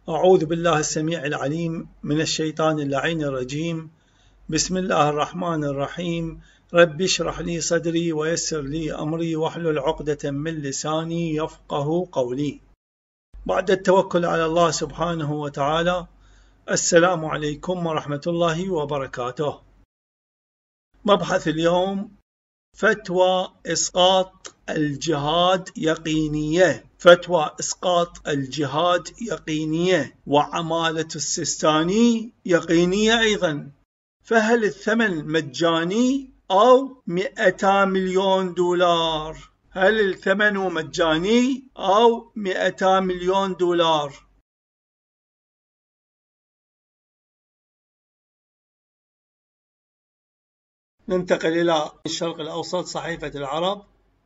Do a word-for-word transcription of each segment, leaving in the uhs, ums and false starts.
أعوذ بالله السميع العليم من الشيطان اللعين الرجيم. بسم الله الرحمن الرحيم. رب اشرح لي صدري ويسر لي أمري واحلل عقدة من لساني يفقه قولي. بعد التوكل على الله سبحانه وتعالى، السلام عليكم ورحمة الله وبركاته. مبحث اليوم: فتوى إسقاط الجهاد يقينية. فتوى إسقاط الجهاد يقينية، وعمالة السيستاني يقينية أيضا. فهل الثمن مجاني أو مئتا مليون دولار؟ هل الثمن مجاني أو مئتا مليون دولار؟ ننتقل إلى الشرق الأوسط. صحيفة العرب: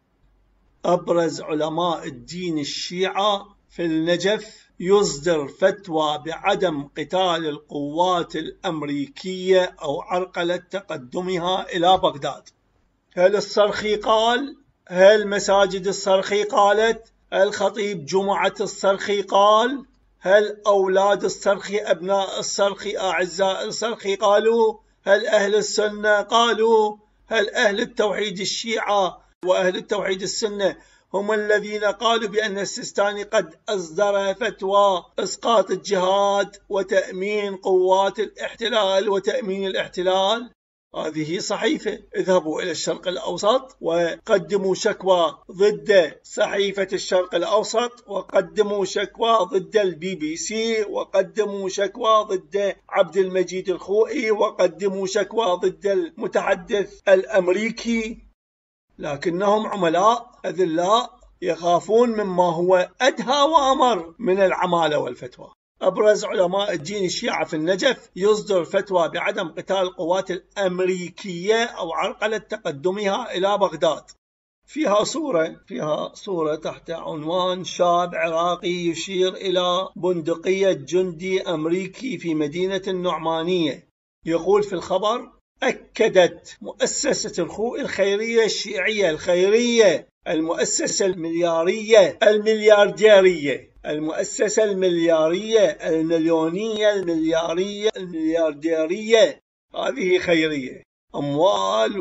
أبرز علماء الدين الشيعة في النجف يصدر فتوى بعدم قتال القوات الأمريكية أو عرقلة تقدمها إلى بغداد. هل الصرخي قال؟ هل مساجد الصرخي قالت؟ هل خطيب جمعة الصرخي قال؟ هل أولاد الصرخي، أبناء الصرخي، أعزاء الصرخي قالوا؟ هل أهل السنة قالوا؟ هل أهل التوحيد الشيعة وأهل التوحيد السنة هم الذين قالوا بأن السيستاني قد أصدر فتوى إسقاط الجهاد وتأمين قوات الاحتلال وتأمين الاحتلال؟ هذه صحيفة. اذهبوا إلى الشرق الأوسط وقدموا شكوى ضد صحيفة الشرق الأوسط، وقدموا شكوى ضد البي بي سي، وقدموا شكوى ضد عبد المجيد الخوئي، وقدموا شكوى ضد المتحدث الأمريكي، لكنهم عملاء أذلاء يخافون مما هو أدهى وأمر من العمالة والفتوى. أبرز علماء الدين الشيعة في النجف يصدر فتوى بعدم قتال القوات الأمريكية أو عرقلة تقدمها إلى بغداد. فيها صورة فيها صورة تحت عنوان: شاب عراقي يشير إلى بندقية جندي أمريكي في مدينة النعمانية. يقول في الخبر: أكدت مؤسسة الخوئي الخيرية الشيعية الخيرية المؤسسة المليارية المليارديرية المؤسسة المليارية المليونية المليارية المليارديرية هذه خيرية، أموال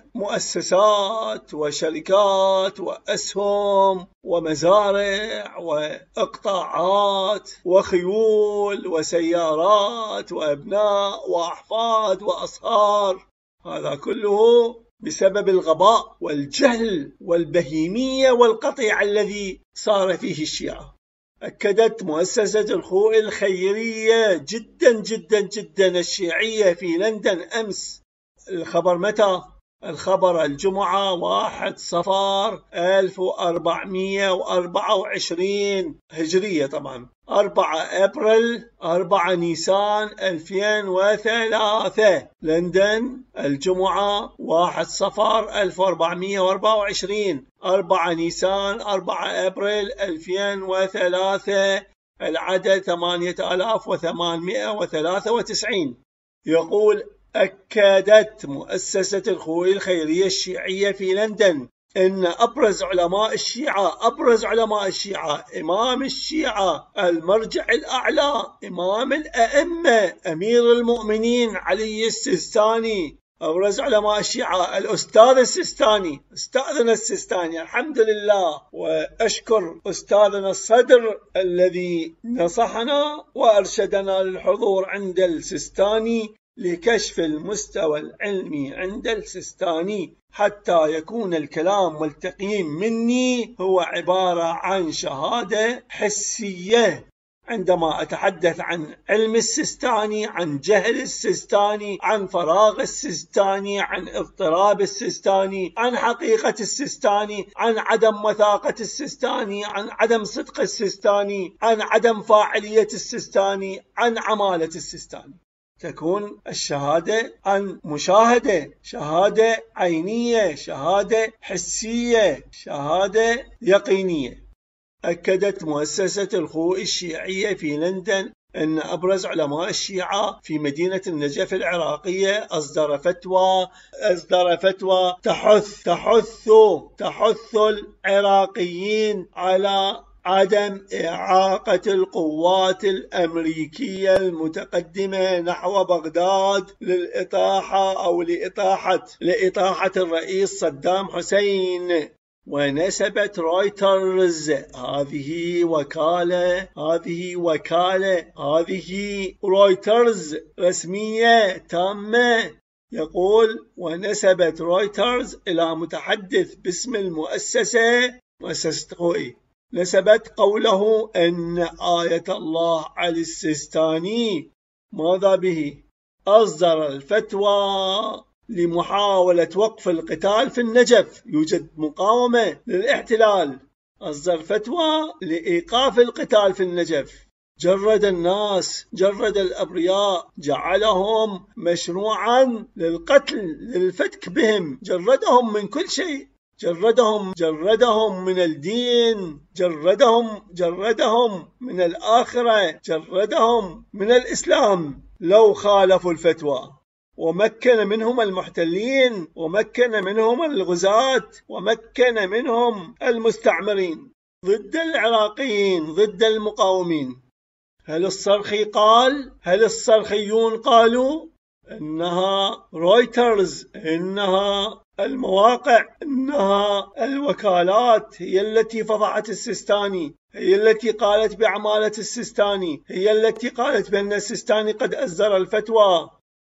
ومؤسسات وشركات وأسهم ومزارع وإقطاعات وخيول وسيارات وأبناء وأحفاد وأصهار، هذا كله بسبب الغباء والجهل والبهيمية والقطيع الذي صار فيه الشيعة. أكدت مؤسسة الخوئي الخيرية جدا جدا جدا الشيعية في لندن أمس. الخبر متى؟ الخبر الجمعة واحد صفر ألف وأربعمئة وأربعة وعشرين هجرية، طبعا أربعة أبريل أربعة نيسان ألفين وثلاثة، لندن الجمعة واحد صفر ألف وأربعمئة وأربعة وعشرين، أربعة نيسان أربعة أبريل ألفين وثلاثة، العدد ثمانية آلاف وثمانمئة وثلاثة وتسعين. يقول: أكدت مؤسسة الخوئي الخيرية الشيعية في لندن إن أبرز علماء الشيعة أبرز علماء الشيعة إمام الشيعة المرجع الأعلى إمام الأئمة أمير المؤمنين علي السيستاني، أبرز علماء الشيعة الأستاذ السيستاني، أستاذنا السيستاني، الحمد لله، وأشكر أستاذنا الصدر الذي نصحنا وأرشدنا للحضور عند السيستاني لكشف المستوى العلمي عند السيستاني، حتى يكون الكلام والتقييم مني هو عبارة عن شهادة حسية. عندما أتحدث عن علم السيستاني، عن جهل السيستاني، عن فراغ السيستاني، عن اضطراب السيستاني، عن حقيقة السيستاني، عن عدم وثاقة السيستاني، عن عدم صدق السيستاني، عن عدم فاعلية السيستاني، عن عمالة السيستاني، تكون الشهادة عن مشاهدة، شهادة عينية، شهادة حسية، شهادة يقينية. أكدت مؤسسة الخوئي الشيعية في لندن أن أبرز علماء الشيعة في مدينة النجف العراقية أصدر فتوى أصدر فتوى تحث تحث تحث العراقيين على عدم إعاقة القوات الأمريكية المتقدمة نحو بغداد للإطاحة أو لإطاحة لإطاحة الرئيس صدام حسين. ونسبت رويترز، هذه وكالة هذه وكالة هذه رويترز رسمية تامة، يقول ونسبت رويترز إلى متحدث باسم المؤسسة مؤسسة قوئي، نسبت قوله أن آية الله علي السيستاني ماذا به أصدر الفتوى لمحاولة وقف القتال في النجف، يوجد مقاومة للاحتلال، أصدر فتوى لإيقاف القتال في النجف، جرد الناس، جرد الأبرياء، جعلهم مشروعا للقتل للفتك بهم، جردهم من كل شيء، جردهم جردهم من الدين، جردهم جردهم من الآخرة، جردهم من الإسلام لو خالفوا الفتوى، ومكن منهم المحتلين، ومكن منهم الغزاة، ومكن منهم المستعمرين ضد العراقيين، ضد المقاومين. هل الصرخي قال؟ هل الصرخيون قالوا؟ إنها رويترز، إنها المواقع، إنها الوكالات هي التي فضحت السيستاني، هي التي قالت بعمالة السيستاني، هي التي قالت بأن السيستاني قد أصدر الفتوى.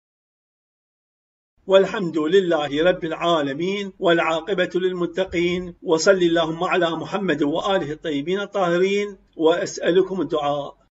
والحمد لله رب العالمين، والعاقبة للمتقين، وصل اللهم على محمد وآله الطيبين الطاهرين، وأسألكم الدعاء.